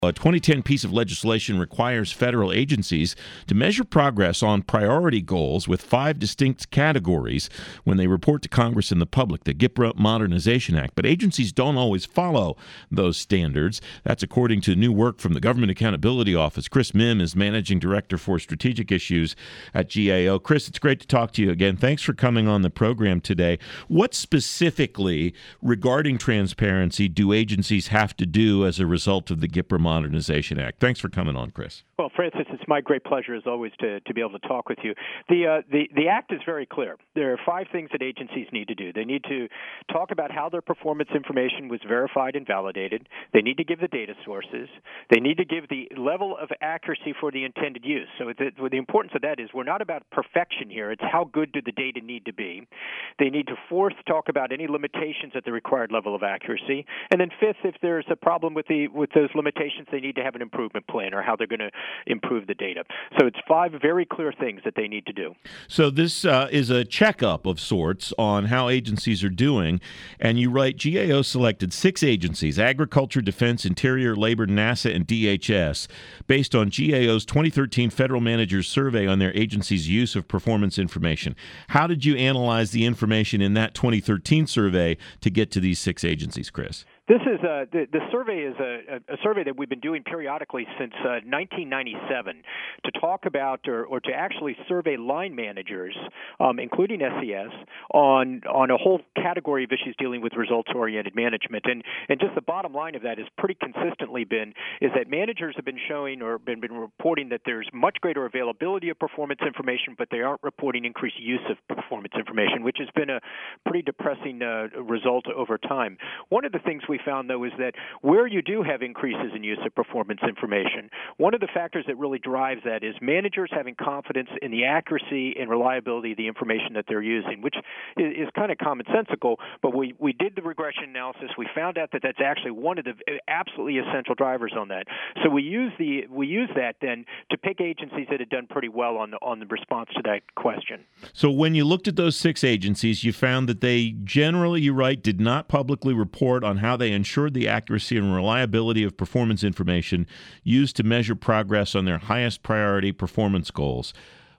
A 2010 piece of legislation requires federal agencies to measure progress on priority goals with 5 distinct categories when they report to Congress and the public, the GIPRA Modernization Act. But agencies don't always follow those standards. That's according to new work from the Government Accountability Office. Chris Mihm is Managing Director for Strategic Issues at GAO. Chris, it's great to talk to you again. Thanks for coming on the program today. What specifically regarding transparency do agencies have to do as a result of the GIPRA Modernization Act? Thanks for coming on, Chris. Well, Francis, it's my great pleasure, as always, to be able to talk with you. The Act is very clear. There are 5 things that agencies need to do. They need to talk about how their performance information was verified and validated. They need to give the data sources. They need to give the level of accuracy for the intended use. So the importance of that is we're not about perfection here. It's how good do the data need to be. They need to, fourth, talk about any limitations at the required level of accuracy. And then fifth, if there's a problem with those limitations, they need to have an improvement plan or how they're going to improve the data. So it's 5 very clear things that they need to do. So this is a checkup of sorts on how agencies are doing. And you write, GAO selected 6 agencies, Agriculture, Defense, Interior, Labor, NASA, and DHS, based on GAO's 2013 Federal Managers Survey on their agency's use of performance information. How did you analyze the information in that 2013 survey to get to these 6 agencies, Chris? This is the survey is a survey that we've been doing periodically since 1997 to talk about or to actually survey line managers, including SES, on a whole category of issues dealing with results-oriented management. And just the bottom line of that has pretty consistently been is that managers have been showing or been reporting that there's much greater availability of performance information, but they aren't reporting increased use of performance information, which has been a pretty depressing result over time. One of the things we found, though, is that where you do have increases in use of performance information, one of the factors that really drives that is managers having confidence in the accuracy and reliability of the information that they're using, which is kind of commonsensical, but we did the regression analysis. We found out that that's actually one of the absolutely essential drivers on that. So we use that then to pick agencies that had done pretty well on the response to that question. So when you looked at those 6 agencies, you found that they generally, you write, did not publicly report on how they ensured the accuracy and reliability of performance information used to measure progress on their highest priority performance goals.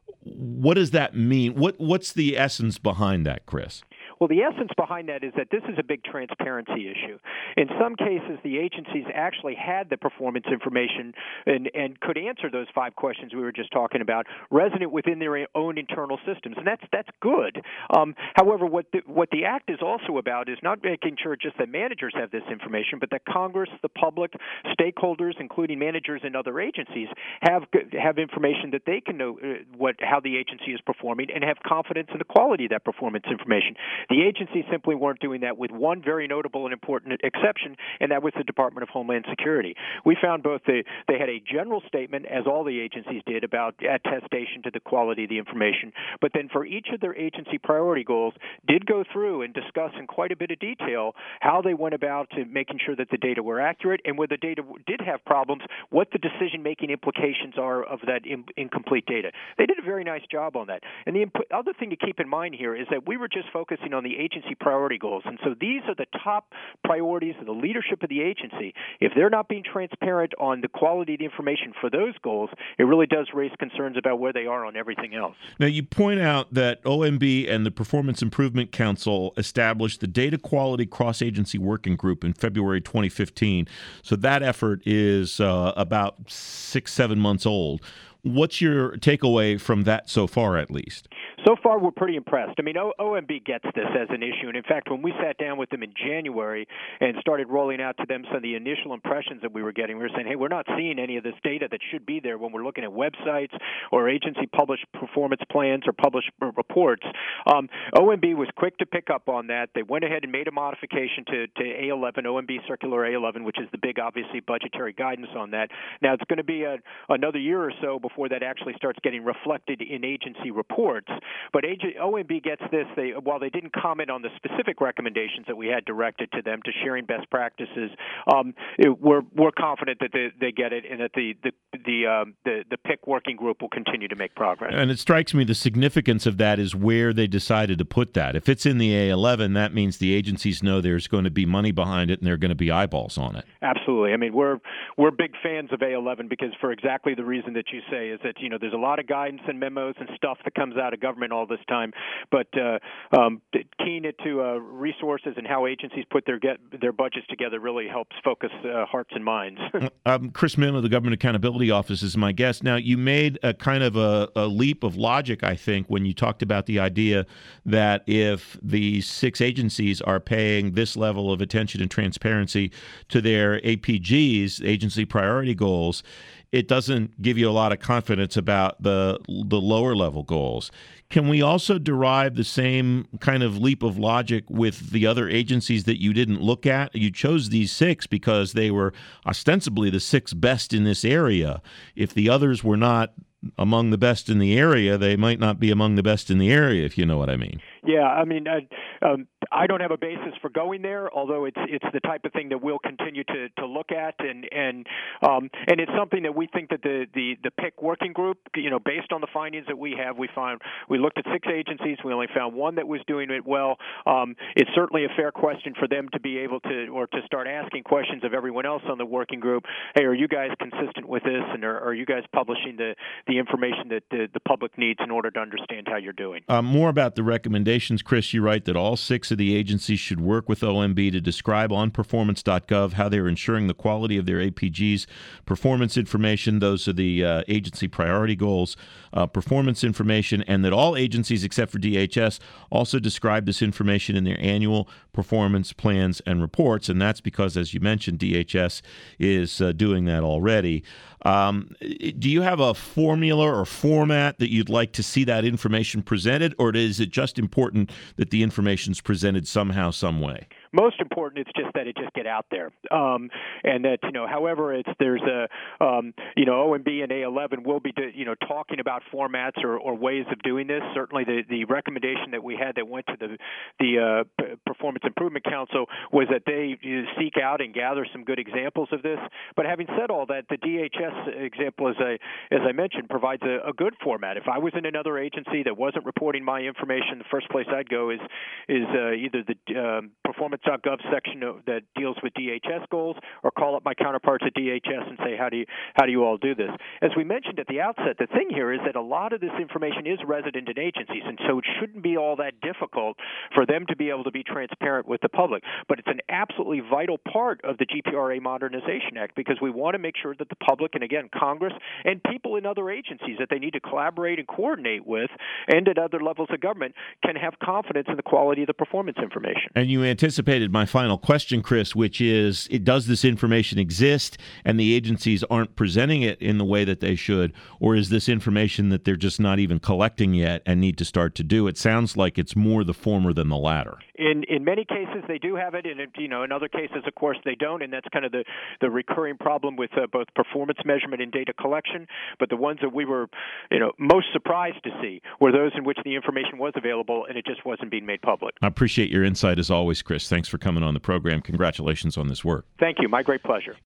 What does that mean? What's the essence behind that, Chris? Well, the essence behind that is that this is a big transparency issue. In some cases, the agencies actually had the performance information and could answer those 5 questions we were just talking about, resonant within their own internal systems, and that's good. However, what the Act is also about is not making sure just that managers have this information, but that Congress, the public, stakeholders, including managers and other agencies, have information that they can know how the agency is performing and have confidence in the quality of that performance information. The agencies simply weren't doing that, with one very notable and important exception, and that was the Department of Homeland Security. We found both they had a general statement, as all the agencies did, about attestation to the quality of the information, but then for each of their agency priority goals, did go through and discuss in quite a bit of detail how they went about to making sure that the data were accurate, and where the data did have problems, what the decision-making implications are of that incomplete data. They did a very nice job on that. And the other thing to keep in mind here is that we were just focusing on the agency priority goals. And so these are the top priorities of the leadership of the agency. If they're not being transparent on the quality of the information for those goals, it really does raise concerns about where they are on everything else. Now, you point out that OMB and the Performance Improvement Council established the Data Quality Cross-Agency Working Group in February 2015. So that effort is about 6-7 months old. What's your takeaway from that so far, at least? So far, we're pretty impressed. I mean, OMB gets this as an issue. And in fact, when we sat down with them in January and started rolling out to them some of the initial impressions that we were getting, we were saying, hey, we're not seeing any of this data that should be there when we're looking at websites or agency published performance plans or published reports. OMB was quick to pick up on that. They went ahead and made a modification to A11, OMB Circular A11, which is the big, obviously, budgetary guidance on that. Now, it's going to be another year or so before before that actually starts getting reflected in agency reports. But OMB gets this. While they didn't comment on the specific recommendations that we had directed to them to sharing best practices, we're confident that they get it, and that the PIC working group will continue to make progress. And it strikes me the significance of that is where they decided to put that. If it's in the A11, that means the agencies know there's going to be money behind it and there are going to be eyeballs on it. Absolutely. I mean, we're big fans of A11 because for exactly the reason that you say is that, there's a lot of guidance and memos and stuff that comes out of government all this time, but keying it to resources and how agencies put their budgets together really helps focus hearts and minds. Chris Milne of the Government Accountability Office is my guest. Now, you made a kind of a leap of logic, I think, when you talked about the idea that if these 6 agencies are paying this level of attention and transparency to their APGs, agency priority goals, it doesn't give you a lot of confidence about the lower level goals. Can we also derive the same kind of leap of logic with the other agencies that you didn't look at? You chose these 6 because they were ostensibly the 6 best in this area. If the others were not among the best in the area, they might not be among the best in the area, if you know what I mean. Yeah, I mean, I don't have a basis for going there, although it's the type of thing that we'll continue to look at, and it's something that we think that the PIC working group, based on the findings that we have, we looked at 6 agencies, we only found one that was doing it well. It's certainly a fair question for them to be able to start asking questions of everyone else on the working group. Hey, are you guys consistent with this, and are you guys publishing the information that the public needs in order to understand how you're doing? More about the recommendations, Chris. You write that all 6 of the agencies should work with OMB to describe on performance.gov how they're ensuring the quality of their APG's performance information. Those are the agency priority goals, performance information, and that all agencies except for DHS also describe this information in their annual performance plans and reports. And that's because, as you mentioned, DHS is doing that already. Do you have a formula or format that you'd like to see that information presented, or is it just important that the information's presented somehow, some way? Most important, it's just that it just get out there, and that however there's a OMB and A11 will be talking about formats or ways of doing this. Certainly, the recommendation that we had that went to the Performance Improvement Council was that they seek out and gather some good examples of this. But having said all that, the DHS example, as I mentioned, provides a good format. If I was in another agency that wasn't reporting my information, the first place I'd go is either the performance.gov section that deals with DHS goals, or call up my counterparts at DHS and say, how do you all do this? As we mentioned at the outset, the thing here is that a lot of this information is resident in agencies, and so it shouldn't be all that difficult for them to be able to be transparent with the public. But it's an absolutely vital part of the GPRA Modernization Act, because we want to make sure that the public, and again, Congress and people in other agencies that they need to collaborate and coordinate with and at other levels of government, can have confidence in the quality of the performance information. And you anticipated my final question, Chris, which is, does this information exist and the agencies aren't presenting it in the way that they should, or is this information that they're just not even collecting yet and need to start to do? It sounds like it's more the former than the latter. In many cases, they do have it, and in other cases, of course, they don't, and that's kind of the recurring problem with both performance measurement and data collection. But the ones that we were most surprised to see were those in which the information was available and it just wasn't being made public. I appreciate your insight as always, Chris. Thanks for coming on the program. Congratulations on this work. Thank you. My great pleasure.